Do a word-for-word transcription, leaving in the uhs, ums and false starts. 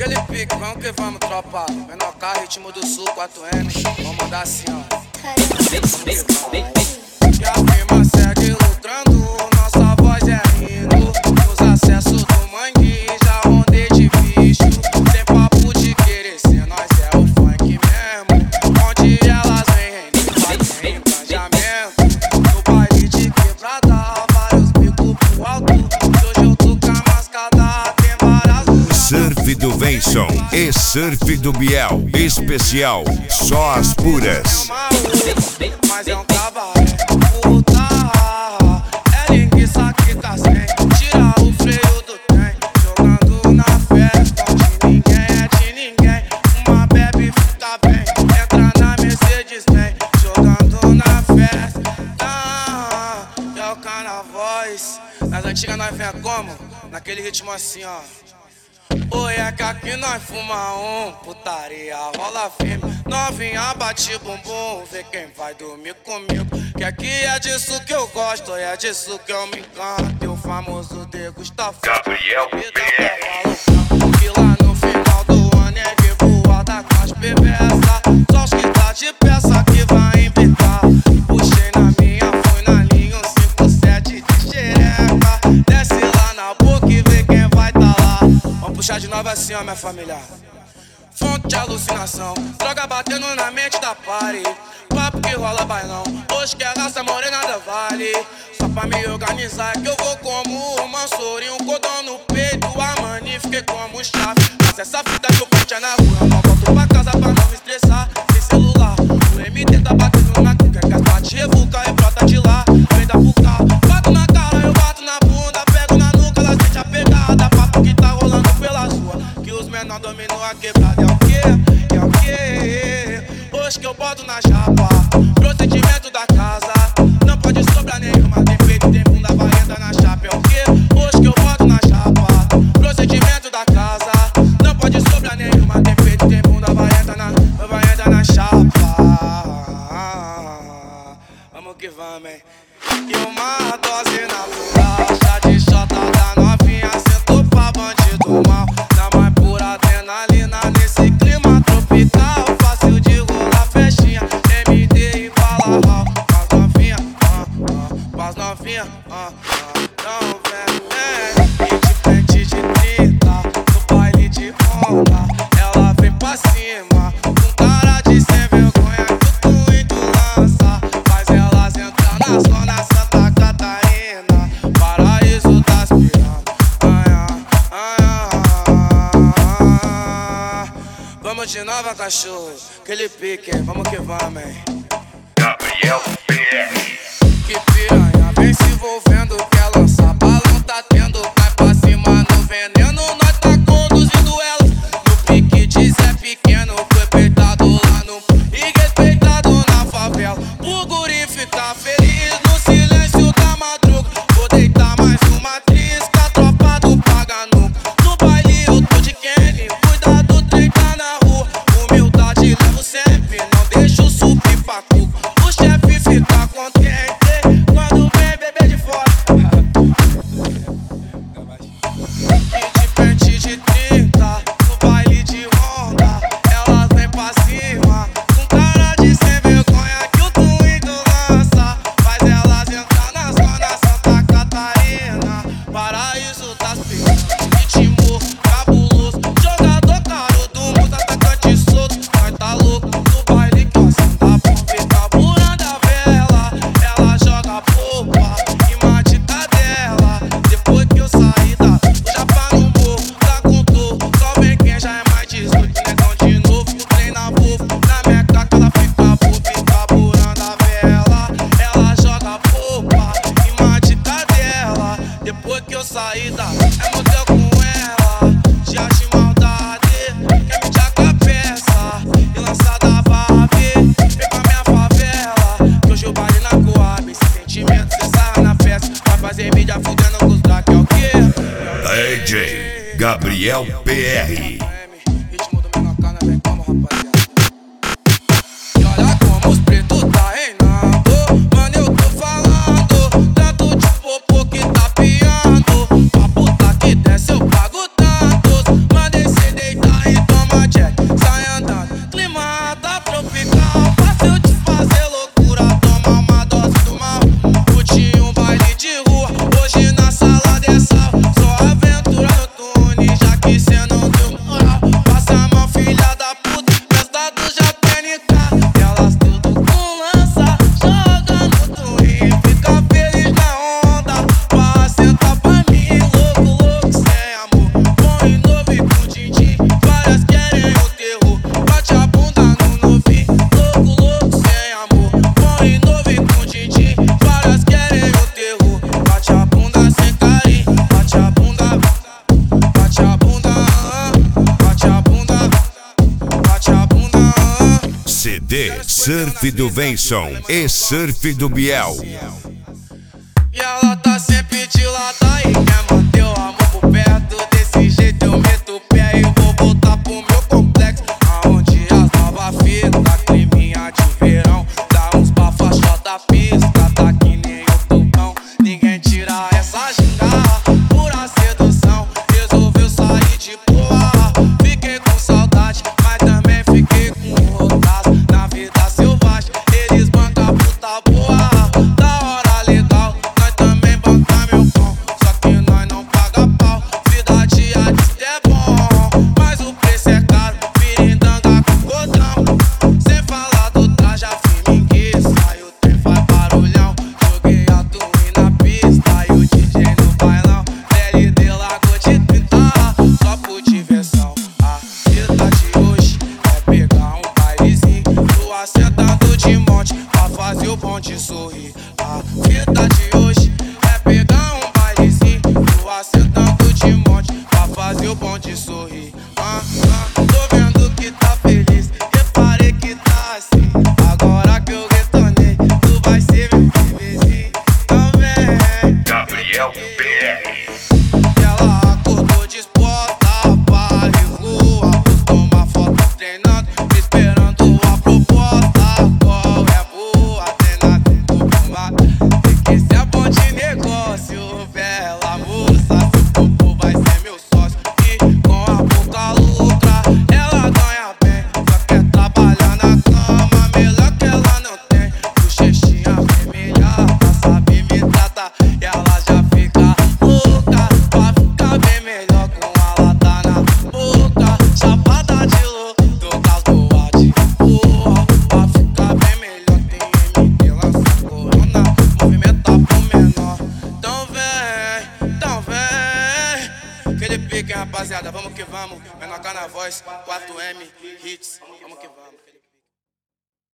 Aquele pique, vamos que vamos, tropa. Menor K, ritmo do sul, quatro M. Vamos mandar assim, ó. E a firma segue lucrando, nossa voz é hino. Nos acessos do mangue, já rondei de bicho. Tem papo de querer ser, nós é o funk mesmo. Onde elas vêm, rende, engajamento. No baile de quebrada, vários bicos pro alto. Hoje eu tô com a mascada, tem várias. Surf do Venson e Surf do Biel, especial, só as puras. Mas é um cabaré, puta. É linguiça que tá sem. Tira o freio do trem. Jogando na festa onde ninguém é de ninguém. Uma bebe fica bem. Entra na Mercedes Benz. Jogando na festa. Ah, é o Carnavoz. Nas antigas nós vem como? Naquele ritmo assim, ó. Oi, é que aqui nós fuma um, putaria rola firme. Novinha bate bumbum, vê quem vai dormir comigo. Que aqui é disso que eu gosto, é disso que eu me encanto. E o famoso degusta Gabriel P R. Que lá no final do ano é de voada com as bebês. Só os que tá de peça que vai implicar. Puxei na minha, fui na linha, um cinco sete de xereca. Desce lá na boca e vê quem vai tá lá. Vamos puxar de novo assim, ó, minha família. Fonte de alucinação, droga batendo na mente da party. Papo que rola bailão, hoje que a raça morena da vale. Só pra me organizar que eu vou como o Mansourinho, um cordão no peito, a mani fiquei como chave. Mas essa fita que eu ponte é na rua, eu não volto pra casa pra não me estressar. Sem celular, o M D tá batendo na cuca, que as bate revuca e brota de lá. Vem da puca, bato na cara, eu bato na bunda, pego na nuca, elas sente a pegada. Papo que tá rolando pelas ruas, que os menor dominam a quebrada. É o que? É o que? Hoje que eu boto na chapa, procedimento da casa. Não pode sobrar nenhuma, tem peito, tem bunda, vai entrar na chapa. É o que? Hoje que eu boto na chapa, procedimento da casa. Não pode sobrar nenhuma, tem peito, tem bunda, vai entrar na, vai entrar na chapa. Vamos que vamos, hein? E uma dose natural, chá de xota da novinha, sentou pra bandido mal. Na mais pura adrenalina, nesse clima tropical. Fácil de rolar festinha, M D e bala hall. Paz novinha, ah, ah, paz novinha, ah, ah. Não vem, vem, e de frente de trinta, no baile de onda. Ela vem pra cima, com cara de sem vergonha que o Twinto lança. Faz elas entrar na zona Santa Catarina, paraíso das piranhas. Vamos de nova, cachorro, aquele pique, hein? Vamos que vamos, hein? Gabriel P R. Que piranha vem se envolvendo, quer lançar balão, tá tendo. Cai pra cima no veneno, nós tá conduzindo ela. No pique de Zé Pequeno, foi peitado lá no e respeitado na favela. O guri fica feliz no silêncio da madruga. Vou deitar mais uma atriz, que a tropa do paga nunca. No baile eu tô de Kenny, cuidado, trem tá na rua. Humildade levo sempre, não deixo subir pra cuca. O chefe fica contente quando vem beber de fora. E de frente de trinta, no baile de onda. Elas vem pra cima, com cara de sem vergonha que o Twinto lança. Faz elas entrar na zona Santa Catarina, paraíso das piranhas. Ritmo cabuloso, jogador caro do mundo, atacante solto. Nós tá louco no baile que assim dá bomba e carburando a vela. Ela joga polpa e mate cadela. Depois que eu saí da o chapa no morro, tá com dor. Só vem quem já é mais dezoito, negão de novo. O trem na Volvo, na minha caca ela fica boba e carburando a vela. Ela joga polpa e mate cadela. Depois que eu saí da é motel com ela, já de maldade, quer me tacar a peça e lançar da Barbie. Vem pra minha favela, que hoje eu baile na Coab. Esse sentimento cê sarra na festa, vai fazer mídia fudendo com os daqui, é o quê? D J Gabriel P R. Ritmo do menor K, vem como, rapaziada. E olha como os pretos tá reinando, mano, eu tô falando. Tanto de popô que tá piando, pra puta que desce eu pago tantos. Mandei cê deitar D, Surf do Venson e Surf do Biel. E ela tá sempre de lado e quer manter o amor por perto. Desse jeito eu meto o pé e vou voltar pro meu complexo, aonde as novas fitas, creminha de verão, dá uns bafas, da pista, tá que nem o tubão. Ninguém tira essa ginga, pura sedução. Resolveu sair de boa, fiquei com saudade, mas também fiquei com rodaço. Na vida selvagem, eles bancam a puta boa, da hora legal. Nós também banca meu pão, só que nós não paga pau. Vida de artista é bom, mas o preço é caro. Pirindanga com codão, sem falar do traje, a firme sai o trem faz barulhão. Joguei a twin na pista e o D J no bailão. L D largou de trinta, só por diversão. A vida de hoje é pegar um bailezinho, tu assentado de monte pra fazer o bonde sorrir. A vida de hoje é pegar um bailezinho, tu assentado de monte pra fazer o bonde sorrir. Ah, ah, tô vendo que tá feliz, reparei que tá assim. Agora que eu retornei, tu vai ser meu bebezinho também. Gabriel B R. Ela acordou disposta para ir rua, postou uma foto treinando, esperando a proposta. Qual é boa, treinada no combate, sei que esse é bom de negócio. Bela moça, seu corpo vai ser meu sócio, e com a boca lucra, ela ganha bem. Só quer trabalhar na cama, melhor que ela não tem. Bochechinha vermelha, pra saber me tratar, e ela já fica louca, pra ficar bem melhor com a lata na boca. Chapada de louco, todas boas de boa, pra ficar bem melhor tem M D, lança corona, movimenta pro menor. Então vem, então vem, aquele pique, rapaziada, vamos que vamos. Menor na voz, quatro M, hits, vamos que vamos.